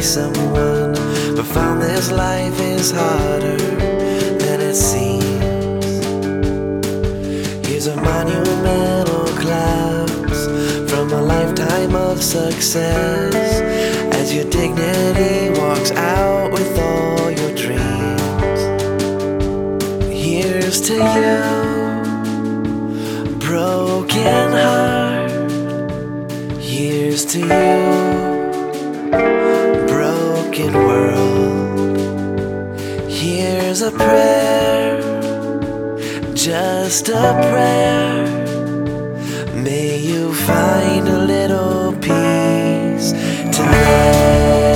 someone, but found this life is harder than it seems. Here's a monumental collapse from a lifetime of success, as your dignity walks out with all your dreams. Here's to you, broken heart. Here's to you, broken world. Here's a prayer, just a prayer. May you find a little peace tonight.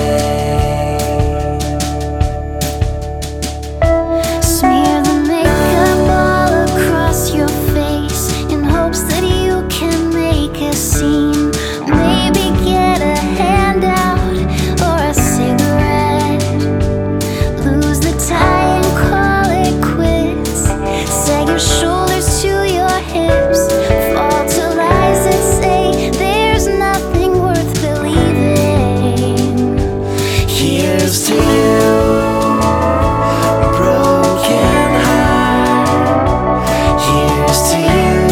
Smear the makeup all across your face in hopes that you can make a scene. Maybe get a handout or a cigarette. Lose the tie and call it quits. Sag your shoulders to your hips. Fall to lies that say there's nothing worth believing. Here's to you, broken heart. Here's to you,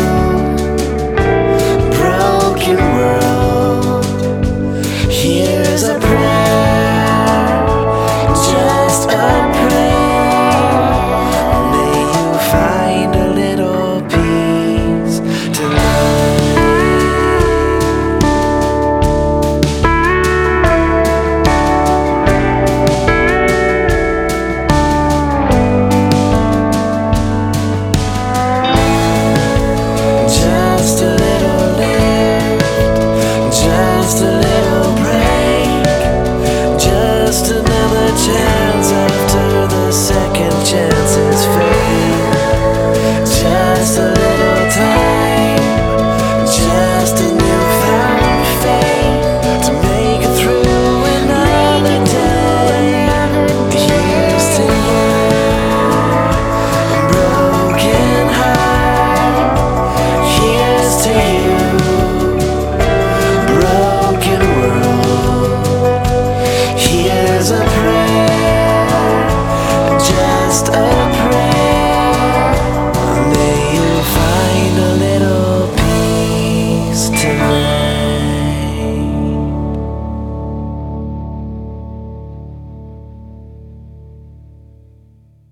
broken world. Here's a prayer, just a prayer. May you find a little peace tonight. Just a little lift, just a little